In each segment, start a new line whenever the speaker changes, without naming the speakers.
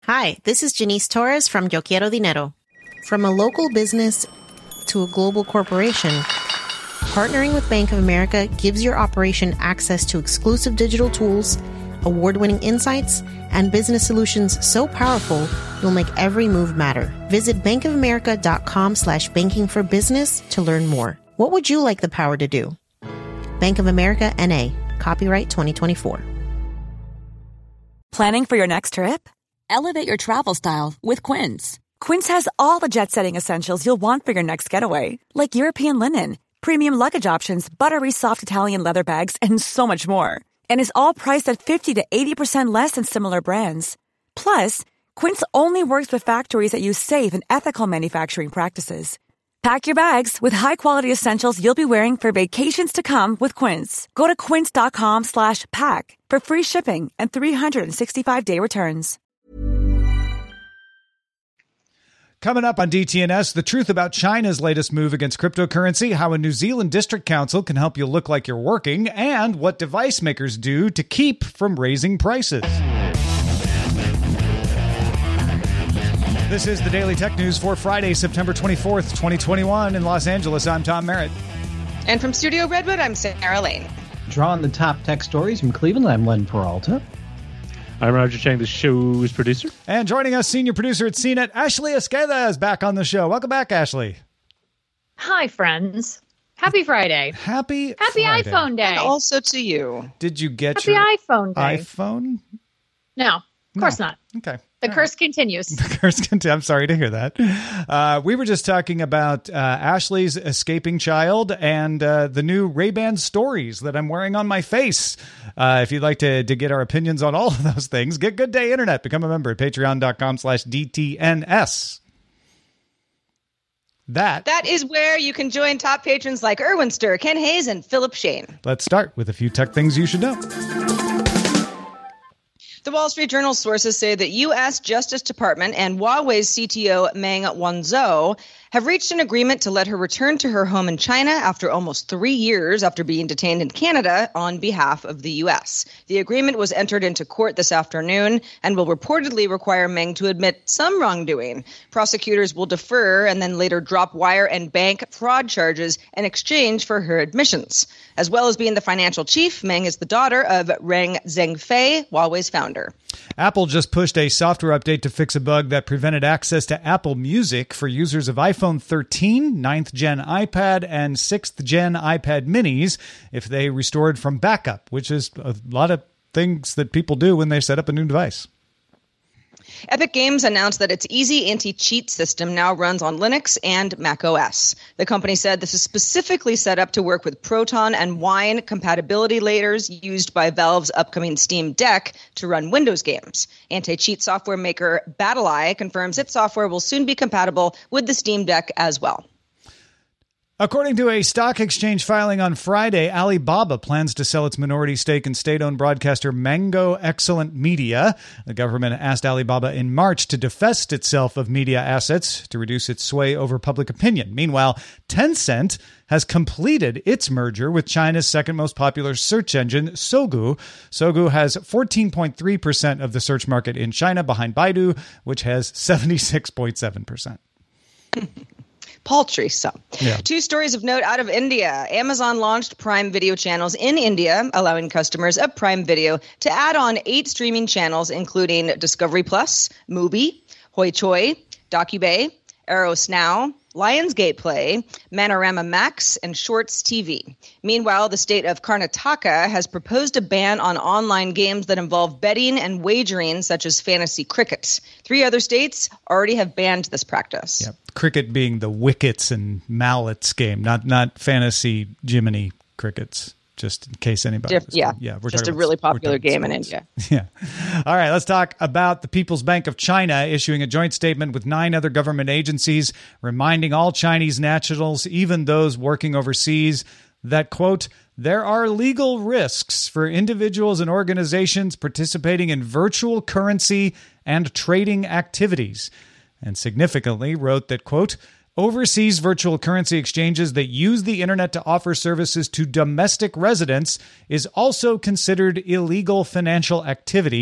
Hi, this is Janice Torres from Yo Quiero Dinero. From a local business to a global corporation, partnering with Bank of America gives your operation access to exclusive digital tools, award-winning insights, and business solutions so powerful you'll make every move matter. Visit bankofamerica.com/banking for business to learn more. What would you like the power to do? Bank of America, N.A. Copyright 2024.
Planning for your next trip? Elevate your travel style with Quince. Quince has all the jet-setting essentials you'll want for your next getaway, like European linen, premium luggage options, buttery soft Italian leather bags, and so much more. And is all priced at 50 to 80% less than similar brands. Plus, Quince only works with factories that use safe and ethical manufacturing practices. Pack your bags with high-quality essentials you'll be wearing for vacations to come with Quince. Go to quince.com/pack for free shipping and 365-day returns.
Coming up on DTNS, the truth about China's latest move against cryptocurrency, how a New Zealand district council can help you look like you're working, and what device makers do to keep from raising prices. This is the Daily Tech News for Friday, September 24th, 2021. In Los Angeles, I'm Tom Merritt.
And from Studio Redwood, I'm Sarah Lane.
Drawing the top tech stories from Cleveland, I'm Len Peralta.
I'm Roger Chang, the show's producer.
And joining us, senior producer at CNET, Ashley Esqueda is back on the show. Welcome back, Ashley.
Hi, friends. Happy Friday.
Happy
Friday. iPhone Day.
And also to you.
Did you get
Happy
your
iPhone Day.
iPhone?
No, of course not.
Okay.
The curse continues.
The curse continues. I'm sorry to hear that. We were just talking about Ashley's escaping child and the new Ray-Ban Stories that I'm wearing on my face. If you'd like to get our opinions on all of those things, get Good Day Internet. Become a member at patreon.com/DTNS.
That is where you can join top patrons like Erwin Sturr, Ken Hayes, and Philip Shane.
Let's start with a few tech things you should know.
The Wall Street Journal sources say that U.S. Justice Department and Huawei's CTO Meng Wanzhou have reached an agreement to let her return to her home in China after almost 3 years after being detained in Canada on behalf of the U.S. The agreement was entered into court this afternoon and will reportedly require Meng to admit some wrongdoing. Prosecutors will defer and then later drop wire and bank fraud charges in exchange for her admissions. As well as being the financial chief, Meng is the daughter of Ren Zhengfei, Huawei's founder.
Apple just pushed a software update to fix a bug that prevented access to Apple Music for users of iPhone 13, 9th Gen iPad, and 6th Gen iPad minis if they restored from backup, which is a lot of things that people do when they set up a new device.
Epic Games announced that its Easy Anti-Cheat system now runs on Linux and Mac OS. The company said this is specifically set up to work with Proton and Wine compatibility layers used by Valve's upcoming Steam Deck to run Windows games. Anti-cheat software maker BattlEye confirms its software will soon be compatible with the Steam Deck as well.
According to a stock exchange filing on Friday, Alibaba plans to sell its minority stake in state-owned broadcaster Mango Excellent Media. The government asked Alibaba in March to divest itself of media assets to reduce its sway over public opinion. Meanwhile, Tencent has completed its merger with China's second most popular search engine, Sogou. Sogou has 14.3% of the search market in China, behind Baidu, which has 76.7%.
Paltry sum.
Yeah.
Two stories of note out of India. Amazon launched Prime Video channels in India, allowing customers of Prime Video to add on 8 streaming channels, including Discovery Plus, Mubi, Hoi Choi, DocuBay, Eros Now, Lionsgate Play, Manorama Max, and Shorts TV. Meanwhile, the state of Karnataka has proposed a ban on online games that involve betting and wagering, such as fantasy cricket. 3 other states already have banned this practice.
Yep. Cricket being the wickets and mallets game, not fantasy Jiminy crickets. Just in case anybody.
We're just a really popular game in India.
Yeah. All right, let's talk about the People's Bank of China issuing a joint statement with 9 other government agencies reminding all Chinese nationals, even those working overseas, that, quote, there are legal risks for individuals and organizations participating in virtual currency and trading activities. And significantly wrote that, quote, overseas virtual currency exchanges that use the internet to offer services to domestic residents is also considered illegal financial activity.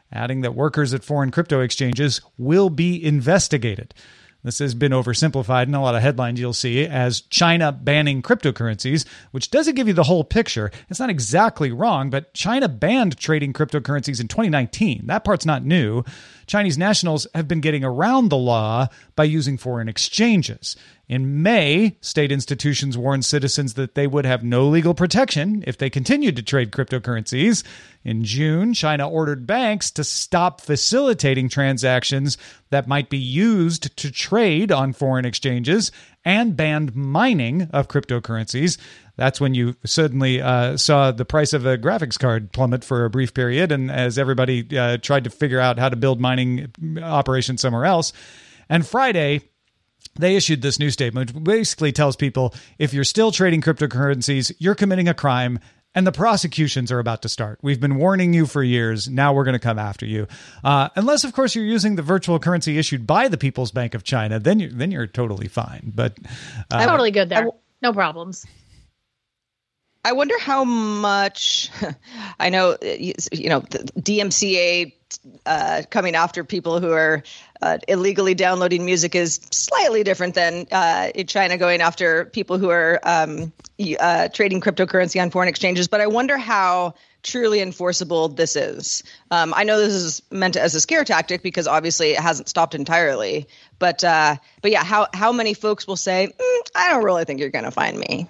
adding that workers at foreign crypto exchanges will be investigated. This has been oversimplified in a lot of headlines you'll see as China banning cryptocurrencies, which doesn't give you the whole picture. It's not exactly wrong, but China banned trading cryptocurrencies in 2019. That part's not new. Chinese nationals have been getting around the law by using foreign exchanges. In May, state institutions warned citizens that they would have no legal protection if they continued to trade cryptocurrencies. In June, China ordered banks to stop facilitating transactions that might be used to trade on foreign exchanges and banned mining of cryptocurrencies. That's when you suddenly saw the price of a graphics card plummet for a brief period, and as everybody tried to figure out how to build mining operations somewhere else. And Friday, they issued this new statement, which basically tells people if you're still trading cryptocurrencies, you're committing a crime, and the prosecutions are about to start. We've been warning you for years. Now we're going to come after you. Unless, of course, you're using the virtual currency issued by the People's Bank of China, then you're totally fine. But
Totally good there. No problems.
I wonder how much I know, the DMCA coming after people who are illegally downloading music is slightly different than in China going after people who are trading cryptocurrency on foreign exchanges. But I wonder how truly enforceable this is. I know this is meant as a scare tactic because obviously it hasn't stopped entirely. But yeah, how many folks will say, I don't really think you're going to find me.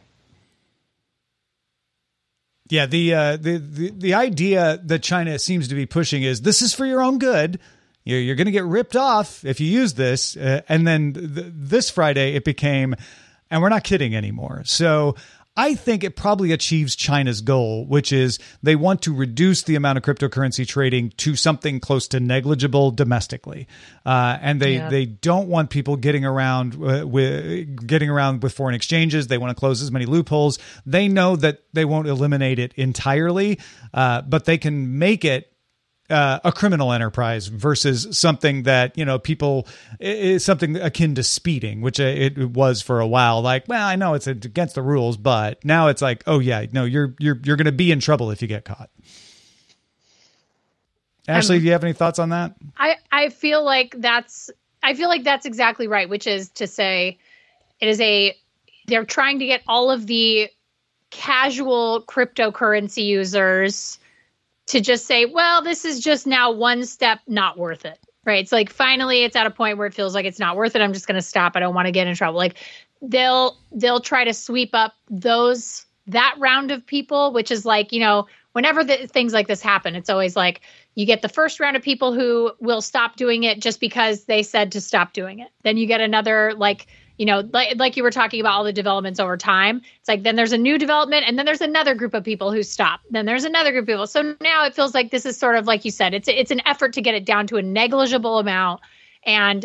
Yeah, the idea that China seems to be pushing is this is for your own good. You're going to get ripped off if you use this. And then this Friday it became, and we're not kidding anymore. So I think it probably achieves China's goal, which is they want to reduce the amount of cryptocurrency trading to something close to negligible domestically. And they don't want people getting around with foreign exchanges. They want to close as many loopholes. They know that they won't eliminate it entirely, but they can make it a criminal enterprise versus something that, people is something akin to speeding, which it was for a while. Like, well, I know it's against the rules, but now it's like, oh yeah, no, you're going to be in trouble if you get caught. Ashley, do you have any thoughts on that?
I feel like that's exactly right, which is to say they're trying to get all of the casual cryptocurrency users to just say, well, this is just now one step not worth it, right? It's like finally it's at a point where it feels like it's not worth it. I'm just going to stop. I don't want to get in trouble. Like they'll try to sweep up that round of people, which is like, whenever things like this happen, it's always like you get the first round of people who will stop doing it just because they said to stop doing it. Then you get another like you were talking about all the developments over time. It's like, then there's a new development and then there's another group of people who stop. Then there's another group of people. So now it feels like this is sort of like you said, it's an effort to get it down to a negligible amount. And,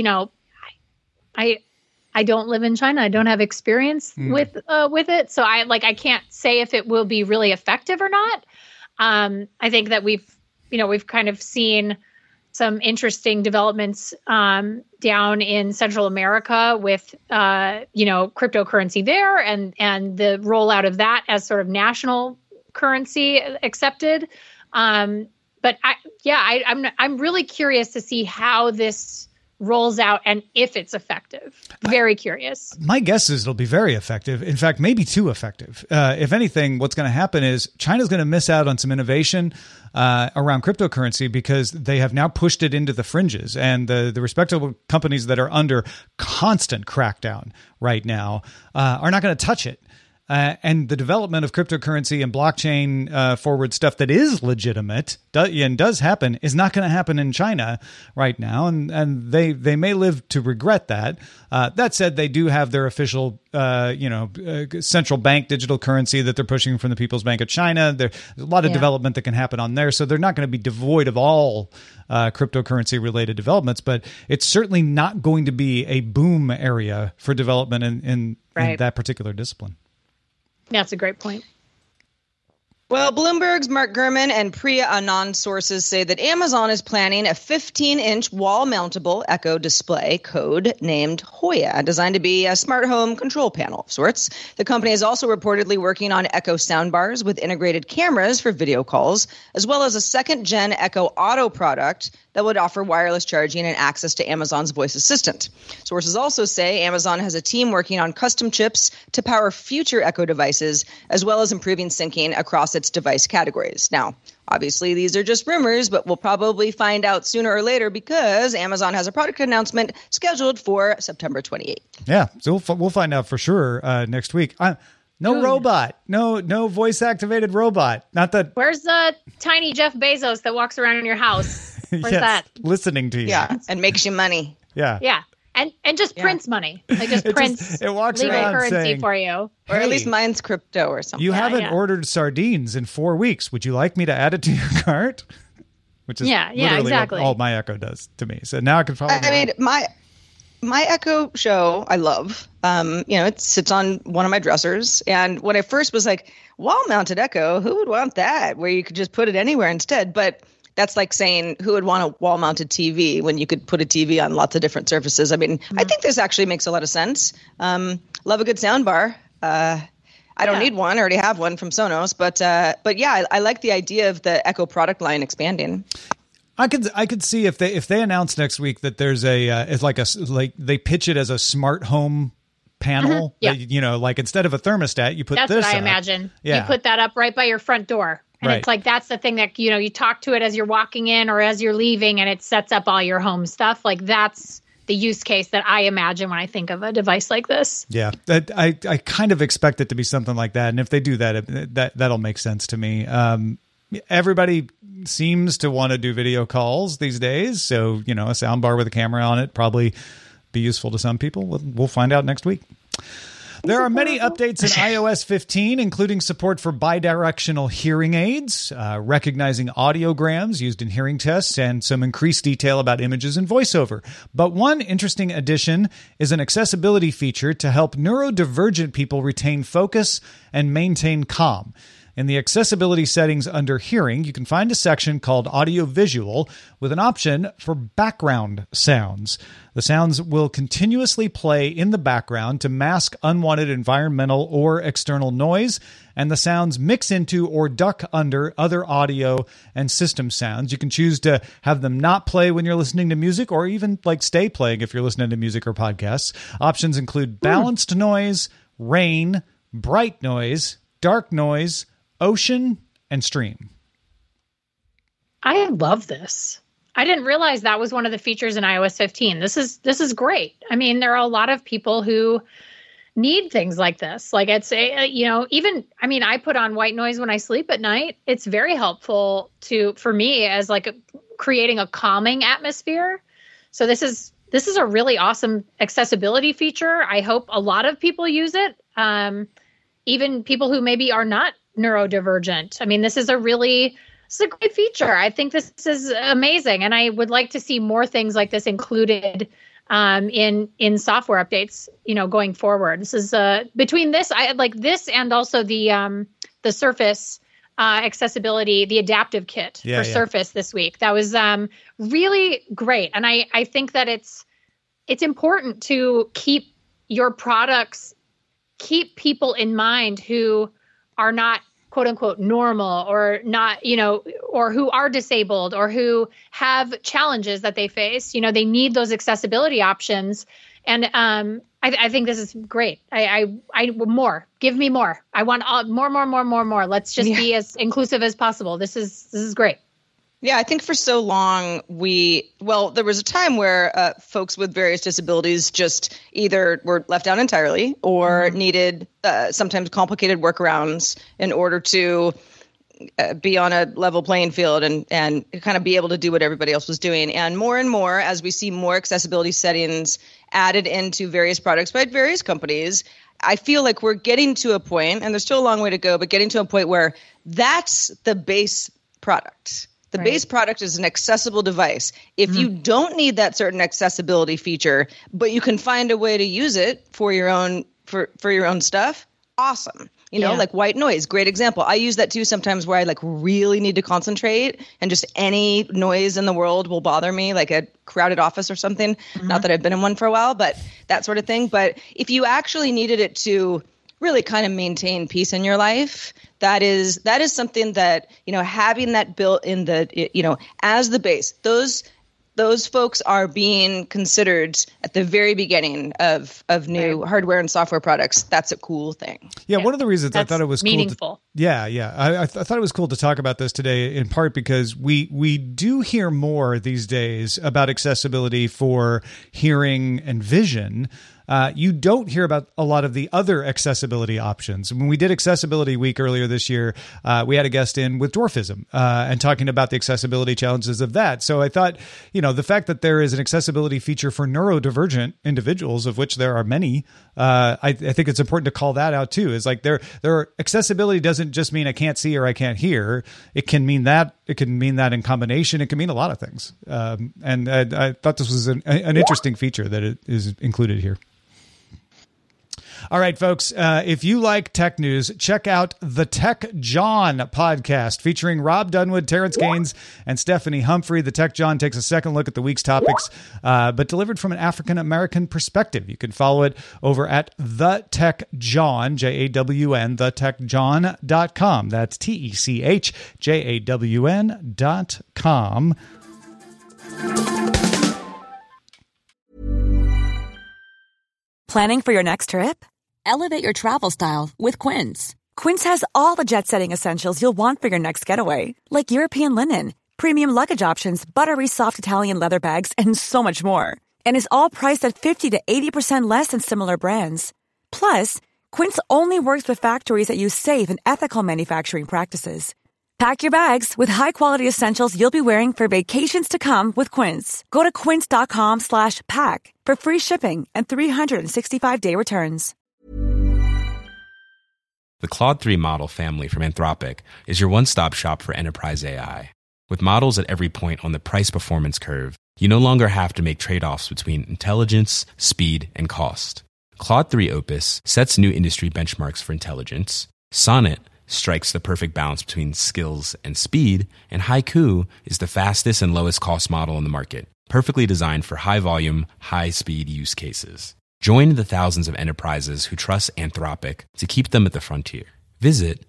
I don't live in China. I don't have experience with it. So I can't say if it will be really effective or not. I think that we've kind of seen some interesting developments down in Central America with, cryptocurrency there and the rollout of that as sort of national currency accepted. But I'm really curious to see how this rolls out and if it's effective. Very curious.
My guess is it'll be very effective. In fact, maybe too effective. If anything, what's going to happen is China's going to miss out on some innovation around cryptocurrency because they have now pushed it into the fringes, and the respectable companies that are under constant crackdown right now are not going to touch it. And the development of cryptocurrency and blockchain forward stuff that is legitimate and does happen is not going to happen in China right now. And they may live to regret that. That said, they do have their official, central bank digital currency that they're pushing from the People's Bank of China. There's a lot of development that can happen on there. So they're not going to be devoid of all cryptocurrency related developments, but it's certainly not going to be a boom area for development in that particular discipline.
That's a great point.
Well, Bloomberg's Mark Gurman and Priya Anand sources say that Amazon is planning a 15-inch wall-mountable Echo display code named Hoya, designed to be a smart home control panel of sorts. The company is also reportedly working on Echo soundbars with integrated cameras for video calls, as well as a second-gen Echo Auto product that would offer wireless charging and access to Amazon's voice assistant. Sources also say Amazon has a team working on custom chips to power future Echo devices, as well as improving syncing across its device categories. Now, obviously, these are just rumors, but we'll probably find out sooner or later because Amazon has a product announcement scheduled for September 28th.
Yeah, so we'll find out for sure next week. No robot, no voice-activated robot. Not that.
Where's the tiny Jeff Bezos that walks around in your house? Where's that?
Listening to you.
Yeah, and makes you money.
Yeah.
Yeah. And just prints money. Like just prints
it walks
legal
around
currency
saying,
for you.
Or at least mine's crypto or something.
You haven't ordered sardines in 4 weeks. Would you like me to add it to your cart? Which is literally
exactly.
what all my Echo does to me. So now I can follow.
I mean, my Echo Show, I love. It sits on one of my dressers. And when I first was like, wall-mounted Echo, who would want that? Where you could just put it anywhere instead. But that's like saying who would want a wall-mounted TV when you could put a TV on lots of different surfaces. I mean, I think this actually makes a lot of sense. Love a good sound bar. I don't need one. I already have one from Sonos. But yeah, I like the idea of the Echo product line expanding.
I could see if they announce next week that there's they pitch it as a smart home panel.
Mm-hmm. Yeah.
Like instead of a thermostat, you put
that's
this.
That's what I
up.
imagine.
Yeah.
You put that up right by your front door. And it's like, that's the thing that, you talk to it as you're walking in or as you're leaving, and it sets up all your home stuff. Like that's the use case that I imagine when I think of a device like this.
Yeah, I kind of expect it to be something like that. And if they do that'll make sense to me. Everybody seems to want to do video calls these days. So, a soundbar with a camera on it probably be useful to some people. We'll find out next week. There are many updates in iOS 15, including support for bidirectional hearing aids, recognizing audiograms used in hearing tests, and some increased detail about images and voiceover. But one interesting addition is an accessibility feature to help neurodivergent people retain focus and maintain calm. In the accessibility settings under hearing, you can find a section called audio-visual with an option for background sounds. The sounds will continuously play in the background to mask unwanted environmental or external noise, and the sounds mix into or duck under other audio and system sounds. You can choose to have them not play when you're listening to music, or even stay playing if you're listening to music or podcasts. Options include balanced noise, rain, bright noise, dark noise, ocean, and stream.
I love this. I didn't realize that was one of the features in iOS 15. This is great. I mean, there are a lot of people who need things like this. Like I put on white noise when I sleep at night. It's very helpful for me as creating a calming atmosphere. So this is a really awesome accessibility feature. I hope a lot of people use it. Even people who maybe are not neurodivergent. I mean, this is a great feature. I think this is amazing. And I would like to see more things like this included in software updates, going forward. This is between this, I like this and also the Surface accessibility, the adaptive kit for Surface this week. That was really great. And I think that it's important to keep your products, keep people in mind who are not quote unquote normal or not, or who are disabled or who have challenges that they face. They need those accessibility options. And I think this is great. I more, give me more. I want more. Let's just be as inclusive as possible. This is great.
Yeah, I think for so long there was a time where folks with various disabilities just either were left out entirely or needed sometimes complicated workarounds in order to be on a level playing field and kind of be able to do what everybody else was doing. And more, as we see more accessibility settings added into various products by various companies, I feel like we're getting to a point, and there's still a long way to go, but getting to a point where that's the base product. The base product is an accessible device. If you don't need that certain accessibility feature, but you can find a way to use it for your own for your own stuff, awesome. like white noise, great example. I use that too sometimes where I like really need to concentrate and just any noise in the world will bother me, like a crowded office or something. Not that I've been in one for a while, but that sort of thing. But if you actually needed it to really kind of maintain peace in your life, that is something that, having that built in the, as the base, those folks are being considered at the very beginning of new hardware and software products. That's a cool thing.
Yeah, one of the reasons I thought it was
meaningful.
Cool I thought it was cool to talk about this today, in part because we do hear more these days about accessibility for hearing and vision. You don't hear about a lot of the other accessibility options. When we did Accessibility Week earlier this year, we had a guest in with dwarfism and talking about the accessibility challenges of that. So I thought, the fact that there is an accessibility feature for neurodivergent individuals, of which there are many, I think it's important to call that out too. Is like accessibility doesn't just mean I can't see or I can't hear. It can mean that. It can mean that in combination. It can mean a lot of things. And I thought this was an interesting feature that it is included here. All right, folks, if you like tech news, check out the Tech John podcast featuring Rob Dunwood, Terrence Gaines, and Stephanie Humphrey. The Tech John takes a second look at the week's topics, but delivered from an African-American perspective. You can follow it over at The Tech John, JAWN, thetechjohn.com. That's TECHJAWN.com.
Planning for your next trip? Elevate your travel style with Quince. Quince has all the jet-setting essentials you'll want for your next getaway, like European linen, premium luggage options, buttery soft Italian leather bags, and so much more. And is all priced at 50 to 80% less than similar brands. Plus, Quince only works with factories that use safe and ethical manufacturing practices. Pack your bags with high-quality essentials you'll be wearing for vacations to come with Quince. Go to quince.com/pack for free shipping and 365-day returns.
The Claude 3 model family from Anthropic is your one-stop shop for enterprise AI. With models at every point on the price-performance curve, you no longer have to make trade-offs between intelligence, speed, and cost. Claude 3 Opus sets new industry benchmarks for intelligence. Sonnet strikes the perfect balance between skills and speed, and Haiku is the fastest and lowest cost model in the market, perfectly designed for high-volume, high-speed use cases. Join the thousands of enterprises who trust Anthropic to keep them at the frontier. Visit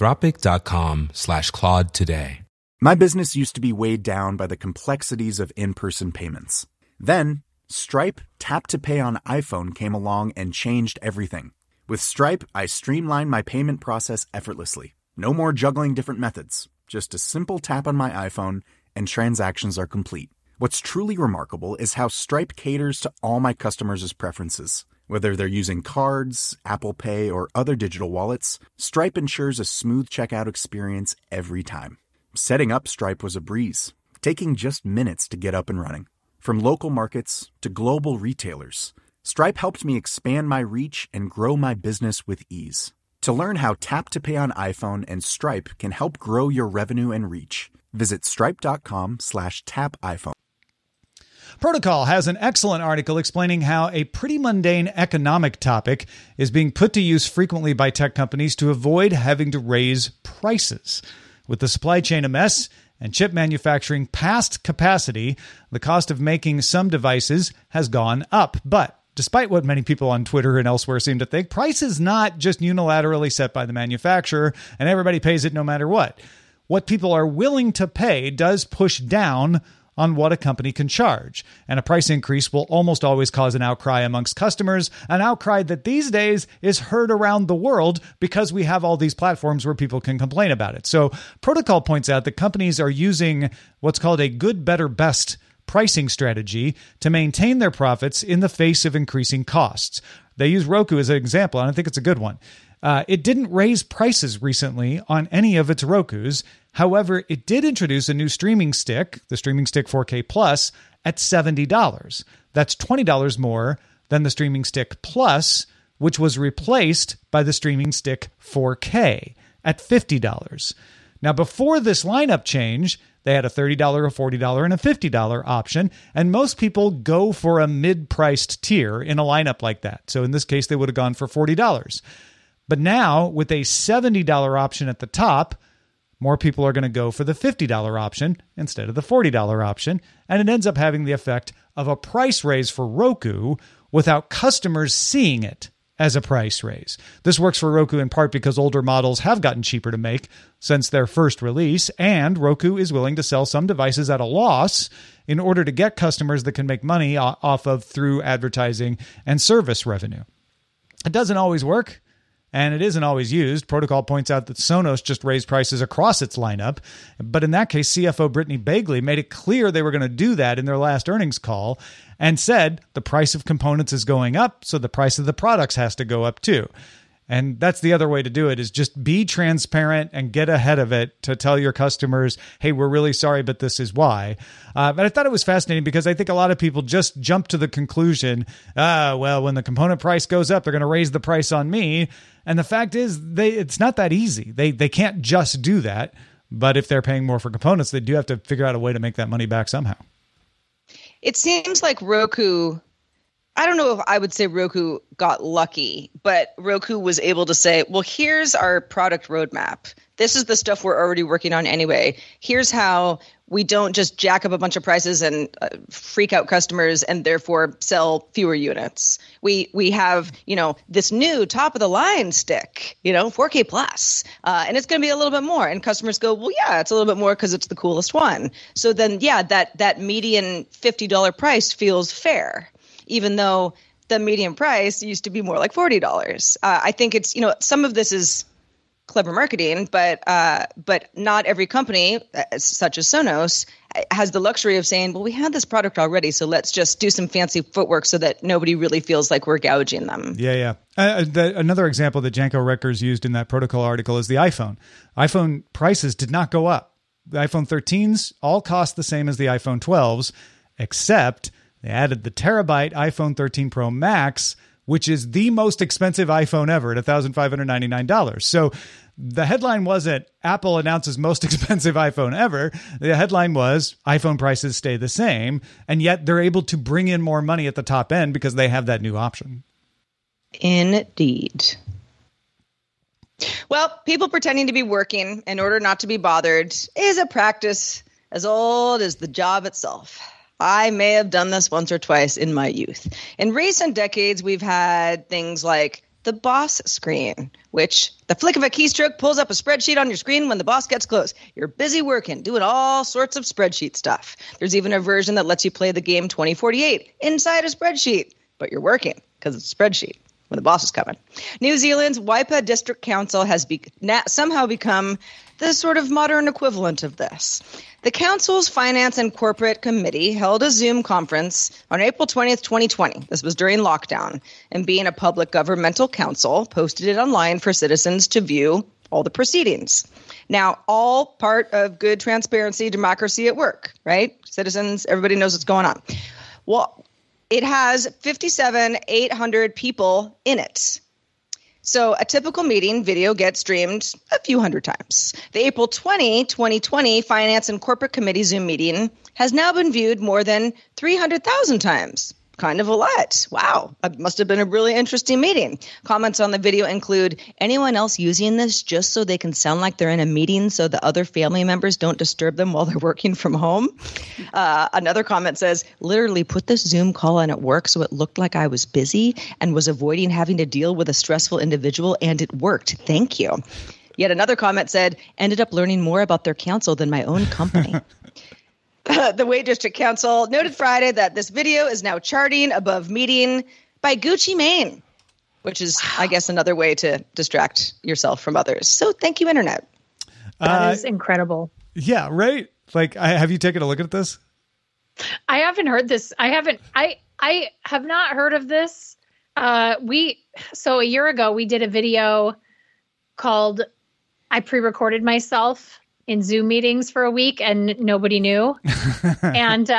anthropic.com/Claude today.
My business used to be weighed down by the complexities of in-person payments. Then, Stripe Tap to Pay on iPhone came along and changed everything. With Stripe, I streamlined my payment process effortlessly. No more juggling different methods. Just a simple tap on my iPhone and transactions are complete. What's truly remarkable is how Stripe caters to all my customers' preferences. Whether they're using cards, Apple Pay, or other digital wallets, Stripe ensures a smooth checkout experience every time. Setting up Stripe was a breeze, taking just minutes to get up and running. From local markets to global retailers, Stripe helped me expand my reach and grow my business with ease. To learn how Tap to Pay on iPhone and Stripe can help grow your revenue and reach, visit stripe.com/tapiphone.
Protocol has an excellent article explaining how a pretty mundane economic topic is being put to use frequently by tech companies to avoid having to raise prices. With the supply chain a mess and chip manufacturing past capacity, the cost of making some devices has gone up. But despite what many people on Twitter and elsewhere seem to think, price is not just unilaterally set by the manufacturer and everybody pays it no matter what. What people are willing to pay does push down on what a company can charge. And a price increase will almost always cause an outcry amongst customers, an outcry that these days is heard around the world because we have all these platforms where people can complain about it. So Protocol points out that companies are using what's called a good, better, best pricing strategy to maintain their profits in the face of increasing costs. They use Roku as an example, and I think it's a good one. It didn't raise prices recently on any of its Rokus. However, it did introduce a new streaming stick, the Streaming Stick 4K Plus, at $70. That's $20 more than the Streaming Stick Plus, which was replaced by the Streaming Stick 4K at $50. Now, before this lineup change, they had a $30, a $40, and a $50 option, and most people go for a mid-priced tier in a lineup like that. So in this case, they would have gone for $40. But now with a $70 option at the top, more people are going to go for the $50 option instead of the $40 option. And it ends up having the effect of a price raise for Roku without customers seeing it as a price raise. This works for Roku in part because older models have gotten cheaper to make since their first release, and Roku is willing to sell some devices at a loss in order to get customers that can make money off of through advertising and service revenue. It doesn't always work, and it isn't always used. Protocol points out that Sonos just raised prices across its lineup, but in that case, CFO Brittany Bagley made it clear they were going to do that in their last earnings call and said the price of components is going up, so the price of the products has to go up too. And that's the other way to do it, is just be transparent and get ahead of it to tell your customers, hey, we're really sorry, but this is why. But I thought it was fascinating because I think a lot of people just jump to the conclusion, well, when the component price goes up, they're going to raise the price on me. And the fact is, it's not that easy. They can't just do that. But if they're paying more for components, they do have to figure out a way to make that money back somehow.
It seems like Roku, I don't know if I would say Roku got lucky, but Roku was able to say, well, here's our product roadmap. This is the stuff we're already working on anyway. Here's how we don't just jack up a bunch of prices and freak out customers and therefore sell fewer units. We have, this new top of the line stick, 4K plus, and it's going to be a little bit more. And customers go, well, yeah, it's a little bit more because it's the coolest one. So then, yeah, that median $50 price feels fair, even though the median price used to be more like $40. I think it's, some of this is clever marketing, but not every company, such as Sonos, has the luxury of saying, well, we had this product already, so let's just do some fancy footwork so that nobody really feels like we're gouging them.
Yeah. Another example that Janko Reckers used in that protocol article is the iPhone. iPhone prices did not go up. The iPhone 13s all cost the same as the iPhone 12s, except they added the terabyte iPhone 13 Pro Max, which is the most expensive iPhone ever at $1,599. So the headline wasn't Apple announces most expensive iPhone ever. The headline was iPhone prices stay the same, and yet they're able to bring in more money at the top end because they have that new option.
Indeed. Well, people pretending to be working in order not to be bothered is a practice as old as the job itself. I may have done this once or twice in my youth. In recent decades, we've had things like the boss screen, which the flick of a keystroke pulls up a spreadsheet on your screen when the boss gets close. You're busy working, doing all sorts of spreadsheet stuff. There's even a version that lets you play the game 2048 inside a spreadsheet, but you're working because it's a spreadsheet when the boss is coming. New Zealand's Waipa District Council has somehow become the sort of modern equivalent of this. The council's Finance and Corporate Committee held a Zoom conference on April 20th, 2020. This was during lockdown. And being a public governmental council, posted it online for citizens to view all the proceedings. Now, all part of good transparency, democracy at work, right? Citizens, everybody knows what's going on. Well, it has 800 people in it. So a typical meeting video gets streamed a few hundred times. The April 20, 2020 Finance and Corporate Committee Zoom meeting has now been viewed more than 300,000 times. Kind of a lot. Wow. It must have been a really interesting meeting. Comments on the video include, anyone else using this just so they can sound like they're in a meeting so the other family members don't disturb them while they're working from home? Another comment says, literally put this Zoom call on at work so it looked like I was busy and was avoiding having to deal with a stressful individual, and it worked. Thank you. Yet another comment said, ended up learning more about their council than my own company. The Wade District Council noted Friday that this video is now charting above meeting by Gucci Mane, which is, I guess, another way to distract yourself from others. So thank you, Internet.
That is incredible.
Yeah, right? Like, have you taken a look at this?
I haven't heard this. I have not heard of this. So a year ago, we did a video called I pre-recorded myself in Zoom meetings for a week and nobody knew. And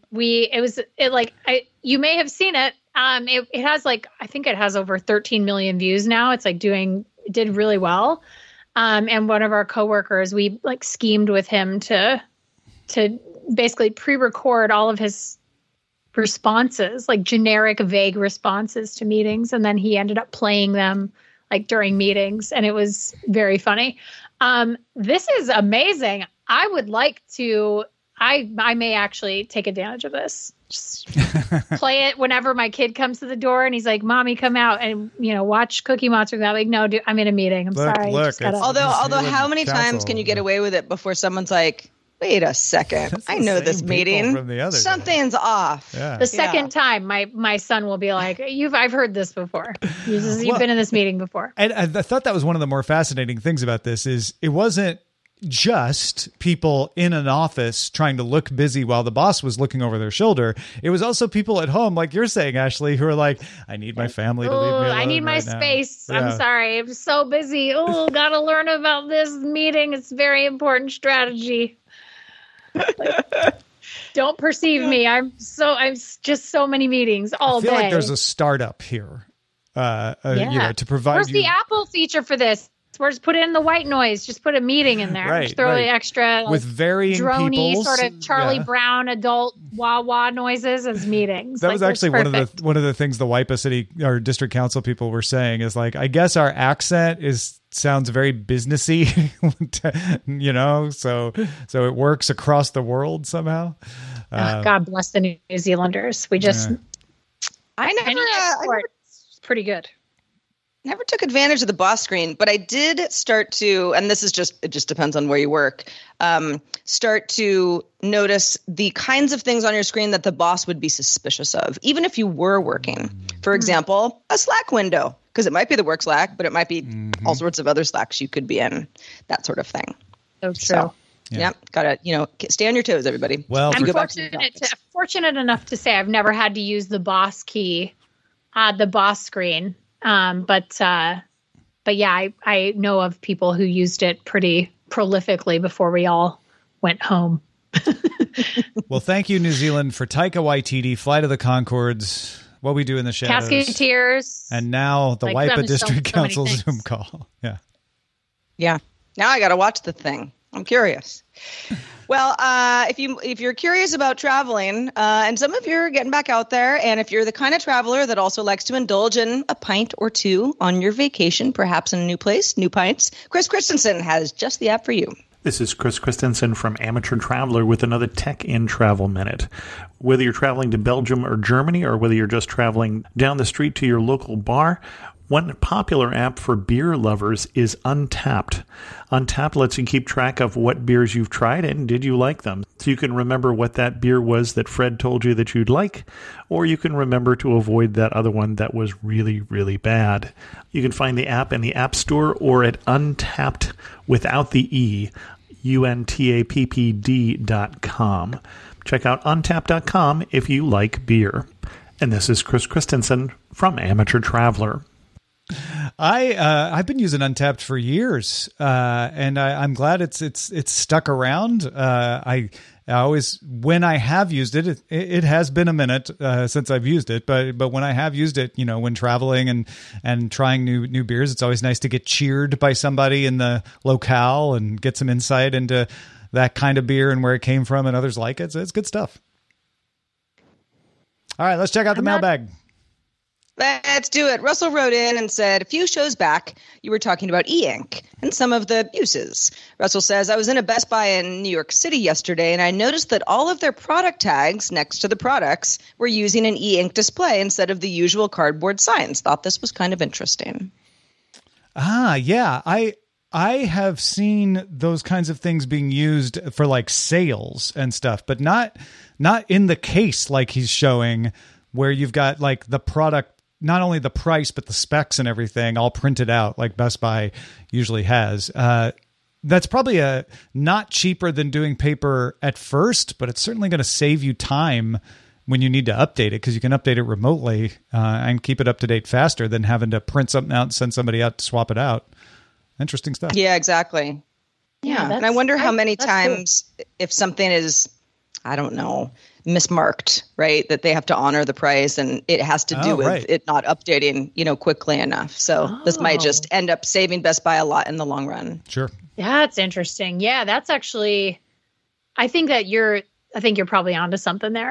you may have seen it. It has I think it has over 13 million views now. It's it did really well. And one of our coworkers, we schemed with him to basically pre-record all of his responses, generic, vague responses to meetings. And then he ended up playing them like during meetings, and it was very funny. This is amazing. I would like to, I may actually take advantage of this. Just play it whenever my kid comes to the door and he's like, "Mommy, come out and, watch Cookie Monster." I'm like, "No, dude, I'm in a meeting. I'm sorry."
Although how many times can you get away with it before someone's like, "Wait a second, I know this meeting. Something's off."
Yeah.
The second time, my son will be like, I've heard this before. You've been in this meeting before.
And I thought that was one of the more fascinating things about this is it wasn't just people in an office trying to look busy while the boss was looking over their shoulder. It was also people at home, like you're saying, Ashley, who are like, "I need my family to leave me alone.
I need my space. I'm sorry. I'm so busy. Oh, gotta learn about this meeting. It's very important strategy." Don't perceive me. I'm just so many meetings all day.
I feel like there's a startup here, to provide.
Where's the Apple feature for this? Where's put in the white noise? Just put a meeting in there. Just throw the extra
with varying
droney
peoples,
sort of Charlie Brown adult wah wah noises as meetings.
That was actually one of the things the Waipa City or District Council people were saying is like, I guess our accent sounds very businessy, so it works across the world somehow.
God bless the New Zealanders. We just it's pretty good.
Never took advantage of the boss screen, but I did start to, and it just depends on where you work, start to notice the kinds of things on your screen that the boss would be suspicious of, even if you were working. For example, a Slack window, because it might be the work Slack, but it might be all sorts of other Slacks you could be in, that sort of thing.
So true.
Gotta, stay on your toes, everybody.
Well,
I'm fortunate enough to say I've never had to use the boss key, the boss screen. But yeah, I know of people who used it pretty prolifically before we all went home.
Well, thank you, New Zealand, for Taika Waititi, Flight of the Conchords, What We Do in the Shadows,
Casketeers,
and now the Waipa District Council Zoom call.
Yeah. Now I got to watch the thing. I'm curious. Well, if you're curious about traveling, and some of you are getting back out there, and if you're the kind of traveler that also likes to indulge in a pint or two on your vacation, perhaps in a new place, new pints, Chris Christensen has just the app for you.
This is Chris Christensen from Amateur Traveler with another Tech in Travel Minute. Whether you're traveling to Belgium or Germany, or whether you're just traveling down the street to your local bar, one popular app for beer lovers is Untappd. Untappd lets you keep track of what beers you've tried and did you like them. So you can remember what that beer was that Fred told you that you'd like, or you can remember to avoid that other one that was really, really bad. You can find the app in the App Store or at Untappd without the E, untappd.com. Check out untappd.com if you like beer. And this is Chris Christensen from Amateur Traveler.
I've been using Untappd for years, and I'm glad it's stuck around. I always, when I have used it, it has been a minute since I've used it, but when I have used it, when traveling and trying new beers, it's always nice to get cheered by somebody in the locale and get some insight into that kind of beer and where it came from and others like it. So it's good stuff. All right, let's check out the mailbag.
Let's do it. Russell wrote in and said, a few shows back, you were talking about e-ink and some of the uses. Russell says, I was in a Best Buy in New York City yesterday, and I noticed that all of their product tags next to the products were using an e-ink display instead of the usual cardboard signs. Thought this was kind of interesting.
Yeah. I have seen those kinds of things being used for like sales and stuff, but not in the case like he's showing, where you've got like the product, not only the price, but the specs and everything all printed out like Best Buy usually has. That's probably not cheaper than doing paper at first, but it's certainly going to save you time when you need to update it, because you can update it remotely and keep it up to date faster than having to print something out and send somebody out to swap it out. Interesting stuff.
Yeah, exactly. Yeah. And I wonder how many times, if something is, I don't know, mismarked, right, that they have to honor the price, and it has to do with it not updating, quickly enough. So this might just end up saving Best Buy a lot in the long run.
Sure.
That's interesting. Yeah, that's actually, I think you're probably onto something there.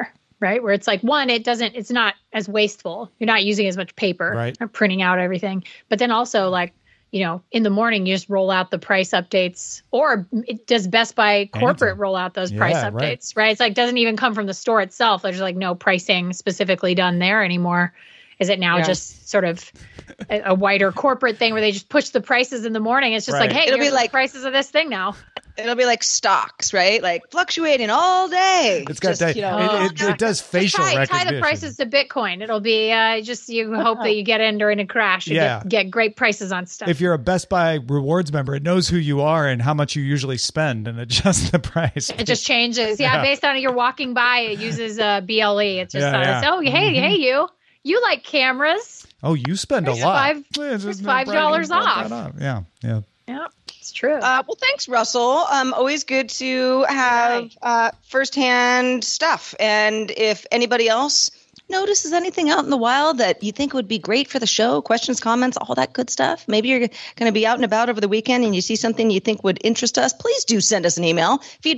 right? Where it's like, one, it's not as wasteful. You're not using as much paper or printing out everything. But then also like, in the morning, you just roll out the price updates, or does Best Buy corporate roll out those price updates, right? It's like, doesn't even come from the store itself. There's like no pricing specifically done there anymore. Is it now just sort of a wider corporate thing where they just push the prices in the morning? It's just like, hey, it'll be like the prices of this thing now.
It'll be like stocks, right? Like fluctuating all day.
It's got it does facial recognition.
Tie the prices to Bitcoin. It'll be you hope that you get in during a crash and get great prices on stuff.
If you're a Best Buy Rewards member, it knows who you are and how much you usually spend and adjusts the price.
It just changes. Based on you're walking by, it uses BLE. It's just hey, you like cameras.
Oh, you spend a lot.
Just $5 off.
Yeah.
Yeah, it's true.
Well, thanks, Russell. Always good to have firsthand stuff. And if anybody else notices anything out in the wild that you think would be great for the show, questions, comments, all that good stuff, maybe you're going to be out and about over the weekend and you see something you think would interest us, please do send us an email,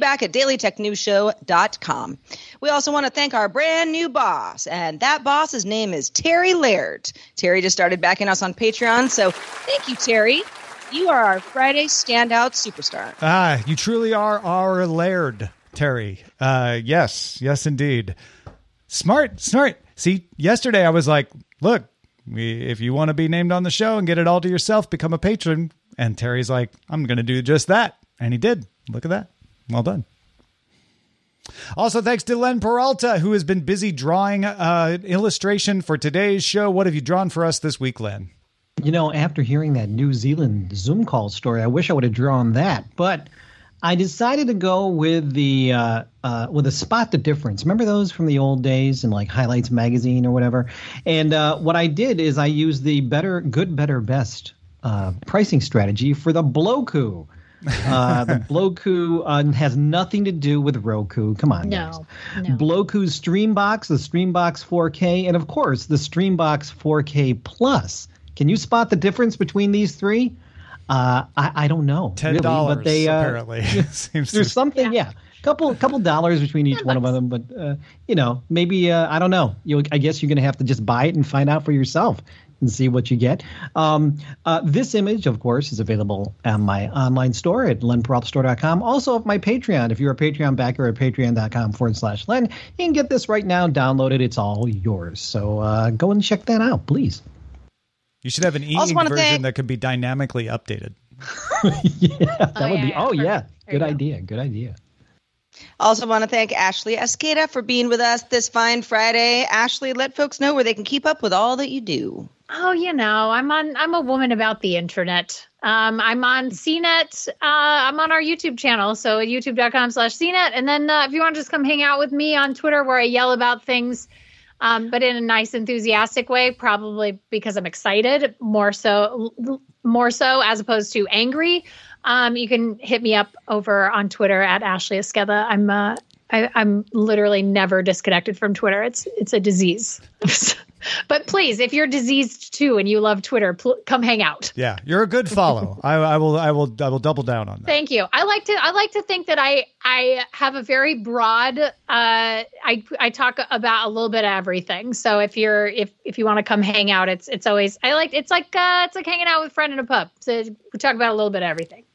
feedback@dailytechnewsshow.com. We also want to thank our brand new boss, and that boss's name is Terry Laird. Terry just started backing us on Patreon, so thank you, Terry. You are our Friday standout superstar.
You truly are our Laird, Terry. Yes, indeed. Smart. See, yesterday I was like, look, if you want to be named on the show and get it all to yourself, become a patron. And Terry's like, I'm going to do just that. And he did. Look at that. Well done. Also, thanks to Len Peralta, who has been busy drawing illustration for today's show. What have you drawn for us this week, Len?
After hearing that New Zealand Zoom call story, I wish I would have drawn that. But I decided to go with the Spot the Difference. Remember those from the old days in like Highlights magazine or whatever? And what I did is I used the good, better, best pricing strategy for the Bloku. The Bloku has nothing to do with Roku. Come on, guys. No. Bloku's Streambox, the Streambox 4K, and of course the Streambox 4K Plus. Can you spot the difference between these three? I don't know.
$10, really, but they, apparently.
There's something, couple dollars between each one of them, but maybe I don't know. I guess you're going to have to just buy it and find out for yourself and see what you get. This image, of course, is available on my online store at lenperaltastore.com. Also, at my Patreon. If you're a Patreon backer at patreon.com/Len, you can get this right now. Download it. It's all yours. So go and check that out, please.
You should have an e-ink version that could be dynamically updated.
That would be. Oh, yeah. Good idea.
Also want to thank Ashley Escada for being with us this fine Friday. Ashley, let folks know where they can keep up with all that you do.
Oh, I'm a woman about the internet. I'm on CNET. I'm on our YouTube channel. So youtube.com/CNET. And then if you want to just come hang out with me on Twitter where I yell about things, but in a nice, enthusiastic way, probably because I'm excited, more so as opposed to angry. You can hit me up over on Twitter at Ashley Esqueda. I'm literally never disconnected from Twitter. It's a disease. But please, if you're diseased too and you love Twitter, come hang out.
Yeah, you're a good follow. I will double down on that.
Thank you. I like to think that I have a very broad. I talk about a little bit of everything. So if you want to come hang out, it's always it's like hanging out with a friend in a pub. So we talk about a little bit of everything.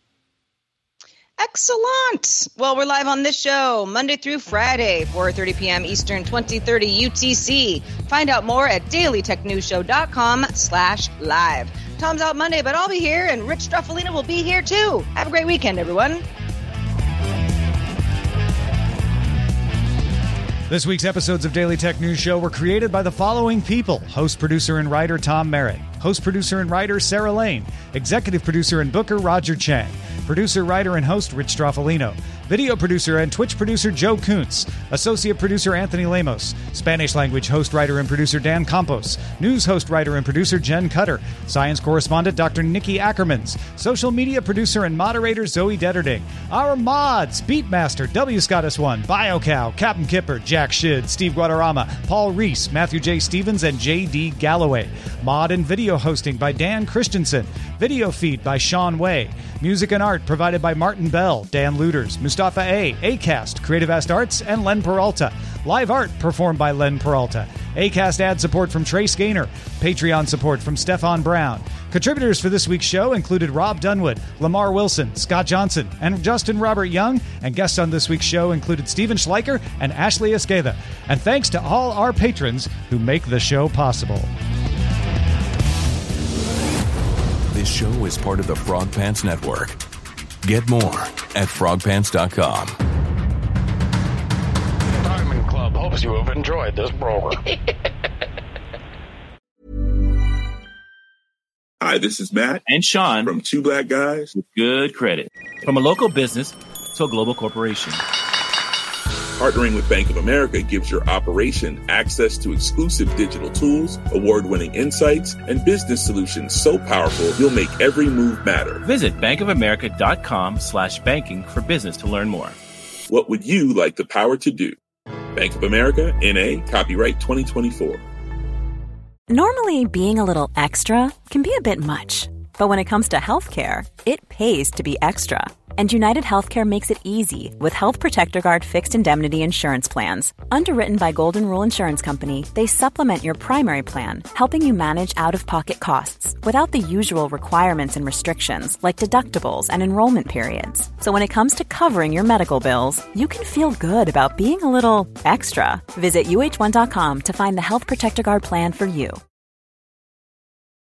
Excellent. Well, we're live on this show Monday through Friday, 4:30 p.m. Eastern, 2030 UTC. Find out more at dailytechnewsshow.com/live. Tom's out Monday, but I'll be here, and Rich Struffolino will be here too. Have a great weekend, everyone.
This week's episodes of Daily Tech News Show were created by the following people: host, producer, and writer Tom Merritt, host, producer, and writer Sarah Lane, executive producer and booker Roger Chang, producer, writer, and host Rich Stroffolino, video producer and Twitch producer Joe Kuntz, associate producer Anthony Lemos, Spanish language host, writer, and producer Dan Campos, news host, writer, and producer Jen Cutter, science correspondent Dr. Nikki Ackermans, social media producer and moderator Zoe Detterding, our mods, Beatmaster, W. Scottus One, BioCow, Captain Kipper, Jack Shid, Steve Guadarrama, Paul Reese, Matthew J. Stevens, and J.D. Galloway. Mod and video hosting by Dan Christensen. Video feed by Sean Way. Music and art provided by Martin Bell, Dan Luters, Mustafa Mustafa A., Acast, Creative Ast Arts, and Len Peralta. Live art performed by Len Peralta. Acast ad support from Trace Gaynor. Patreon support from Stefan Brown. Contributors for this week's show included Rob Dunwood, Lamar Wilson, Scott Johnson, and Justin Robert Young. And guests on this week's show included Stephen Schleicher and Ashley Esqueda. And thanks to all our patrons who make the show possible.
This show is part of the Frog Pants Network. Get more at frogpants.com.
Diamond Club hopes you have enjoyed this program.
Hi, this is Matt
and Sean
from Two Black Guys
with Good Credit. From a local business to a global corporation.
Partnering with Bank of America gives your operation access to exclusive digital tools, award-winning insights, and business solutions so powerful you'll make every move matter.
Visit bankofamerica.com/banking for business to learn more.
What would you like the power to do? Bank of America, N.A., copyright 2024.
Normally, being a little extra can be a bit much. But when it comes to healthcare, it pays to be extra. And United Healthcare makes it easy with Health Protector Guard fixed indemnity insurance plans. Underwritten by Golden Rule Insurance Company, they supplement your primary plan, helping you manage out-of-pocket costs without the usual requirements and restrictions like deductibles and enrollment periods. So when it comes to covering your medical bills, you can feel good about being a little extra. Visit UH1.com to find the Health Protector Guard plan for you.